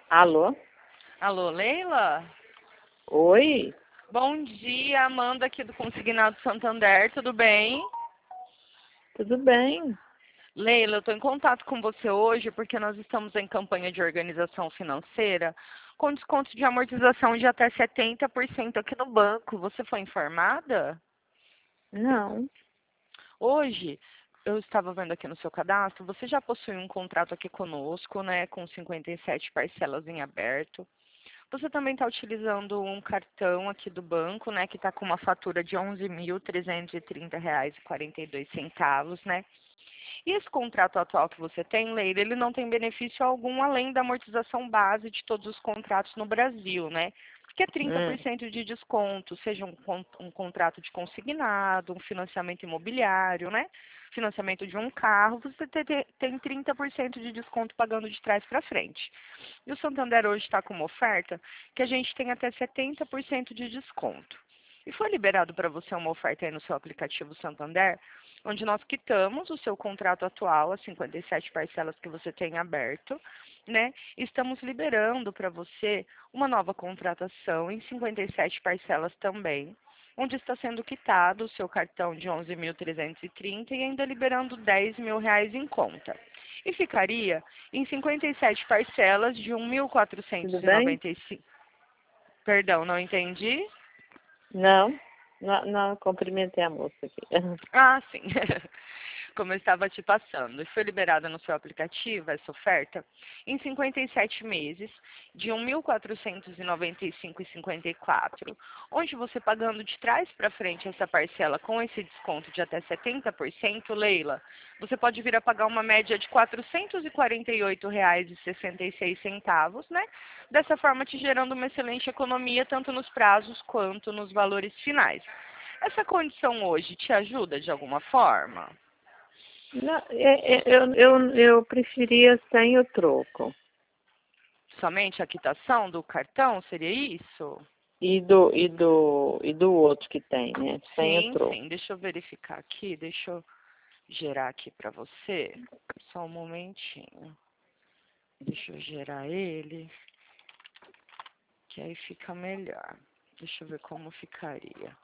Alô? Alô, Leila? Oi? Bom dia, Amanda aqui do Consignado Santander, tudo bem? Tudo bem? Leila, eu estou em contato com você hoje porque nós estamos em campanha de organização financeira com desconto de amortização de até 70% aqui no banco. Você foi informada? Não. Hoje, eu estava vendo aqui no seu cadastro, você já possui um contrato aqui conosco, né, com 57 parcelas em aberto. Você também está utilizando um cartão aqui do banco, né, que está com uma fatura de R$ 11.330,42, né? E esse contrato atual que você tem, Leila, ele não tem benefício algum além da amortização base de todos os contratos no Brasil, né? Que é Hum. 30% de desconto, seja um contrato de consignado, um financiamento imobiliário, né? Financiamento de um carro, você tem 30% de desconto pagando de trás para frente. E o Santander hoje está com uma oferta que a gente tem até 70% de desconto. E foi liberado para você uma oferta aí no seu aplicativo Santander, onde nós quitamos o seu contrato atual, as 57 parcelas que você tem aberto, né? Estamos liberando para você uma nova contratação em 57 parcelas também, onde está sendo quitado o seu cartão de 11.330 e ainda liberando R$ 10.000 em conta. E ficaria em 57 parcelas de Tudo bem? 1.495. Perdão, não entendi? Não. Não, não, cumprimentei a moça aqui. Ah, sim. Como eu estava te passando. E foi liberada no seu aplicativo essa oferta em 57 meses de R$ 1.495,54, onde você pagando de trás para frente essa parcela com esse desconto de até 70%, Leila, você pode vir a pagar uma média de R$ 448,66, né? Dessa forma te gerando uma excelente economia tanto nos prazos quanto nos valores finais. Essa condição hoje te ajuda de alguma forma? Não, eu preferia sem o troco. Somente a quitação do cartão, seria isso? E do outro que tem, né? Sem o Sim, troco. sim. Deixa eu verificar aqui, deixa eu gerar aqui para você. Só um momentinho. Deixa eu gerar ele, que aí fica melhor. Deixa eu ver como ficaria.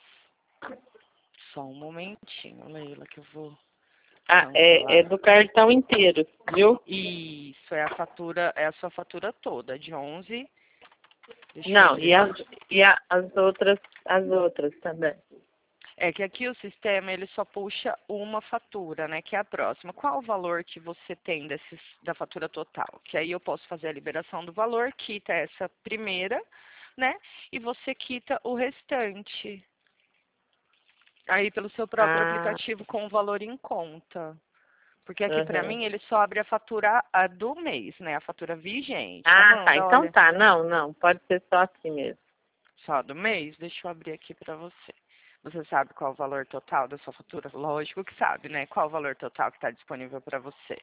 Só um momentinho, Leila, que eu vou Ah, é cancelar. do cartão inteiro, viu? Isso, é a fatura, é a sua fatura toda, de 11. Deixa eu Não, abrir aqui. as outras também. É que aqui o sistema ele só puxa uma fatura, né, que é a próxima. Qual o valor que você tem da fatura total? Que aí eu posso fazer a liberação do valor, quita essa primeira, né, e você quita o restante. Aí pelo seu próprio Ah, aplicativo com o valor em conta. Porque aqui para aham. mim ele só abre a fatura do mês, né, a fatura vigente. Ah, tá. Amanda, Então olha, tá. Não, não. Pode ser só assim mesmo. só do mês? Deixa eu abrir aqui para você. Você sabe qual o valor total da sua fatura? Lógico que sabe, né? Qual o valor total que está disponível para você?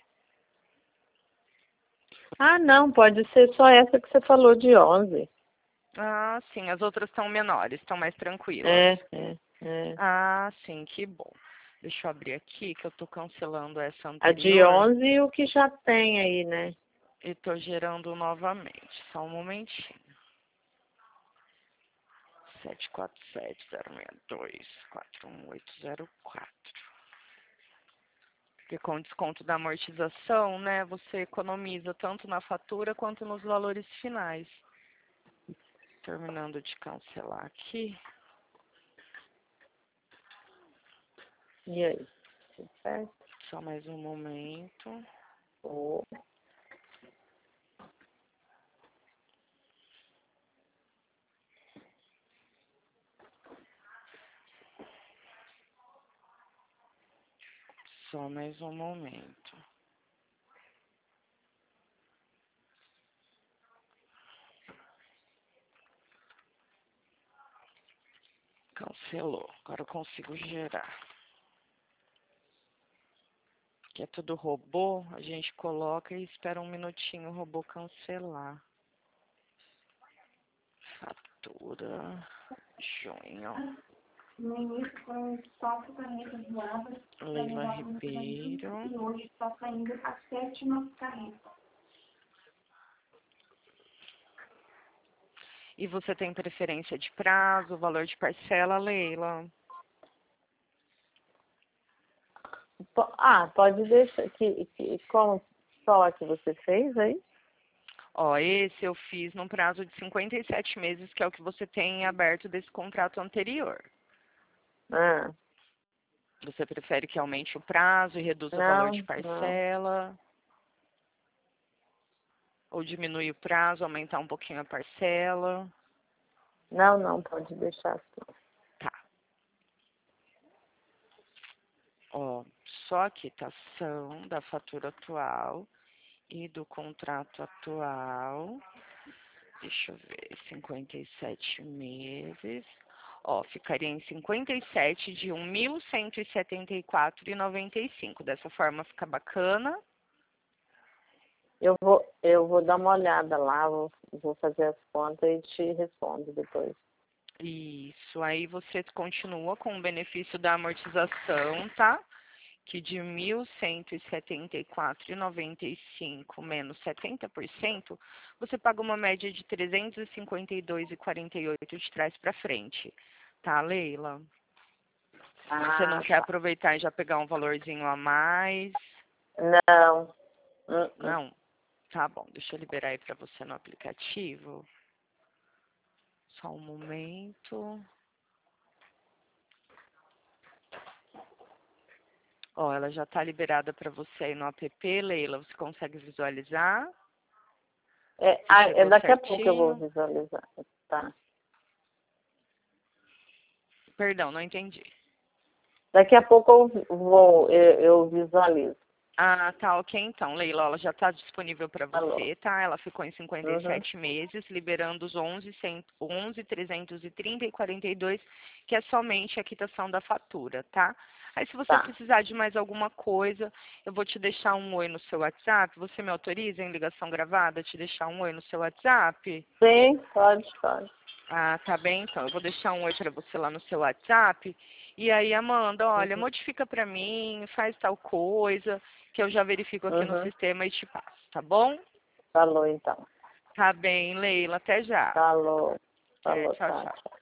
Ah, não. Pode ser só essa que você falou de 11. Ah, sim. As outras estão menores, estão mais tranquilas. É. Ah, sim, que bom. Deixa eu abrir aqui que eu estou cancelando essa A de anterior 11 e o que já tem aí, né? e estou gerando novamente. Só um momentinho. 747-062-41804. Porque com o desconto da amortização, né, você economiza tanto na fatura quanto nos valores finais. Terminando de cancelar aqui. E aí? Tudo certo? Só mais um momento. Oh. Só mais um momento. Cancelou. Agora eu consigo gerar. Que é tudo robô, a gente coloca e espera um minutinho o robô cancelar. Fatura. Junho. No início foram 4 canetas doadas para Leila levar para o Brasil Ribeiro. e hoje está saindo a 7ª caneta. E você tem preferência de prazo, valor de parcela, Leila? Pode deixar. Qual é que você fez aí? Ó, esse eu fiz num prazo de 57 meses, que é o que você tem aberto desse contrato anterior. Ah, Você prefere que aumente o prazo e reduza o valor de não. parcela? Ou diminui o prazo, aumentar um pouquinho a parcela? Não, pode deixar assim. Tá. Ó, só a quitação da fatura atual e do contrato atual. Deixa eu ver, 57 meses. Ó, ficaria em 57 de 1.174,95. Dessa forma fica bacana. Eu vou dar uma olhada lá, vou fazer as contas e te respondo depois. Isso, aí você continua com o benefício da amortização, tá? Que de 1.174,95 menos 70%, você paga uma média de 352,48 de trás para frente. Tá, Leila? Você não quer Tá. aproveitar e já pegar um valorzinho a mais? Não. Não? Tá bom, deixa eu liberar aí para você no aplicativo. Só um momento. Ó, ela já está liberada para você aí no app, Leila. Você consegue visualizar? Daqui a pouco eu vou visualizar. Tá. Perdão, não entendi. Daqui a pouco eu visualizo. Ah, tá, ok então, Leila, ela já está disponível para Alô. você, tá? Ela ficou em 57 meses, liberando os 11.330 e 42, que é somente a quitação da fatura, tá? Aí se você Tá. precisar de mais alguma coisa, eu vou te deixar um oi no seu WhatsApp. Você me autoriza em ligação gravada te deixar um oi no seu WhatsApp? Sim, pode. Ah, tá bem, então. Eu vou deixar um oi para você lá no seu WhatsApp. E aí, Amanda, olha, modifica para mim, faz tal coisa, que eu já verifico aqui no sistema e te passo, tá bom? Falou então. Tá bem, Leila. Até já. Falou, Tchau, tá. tchau.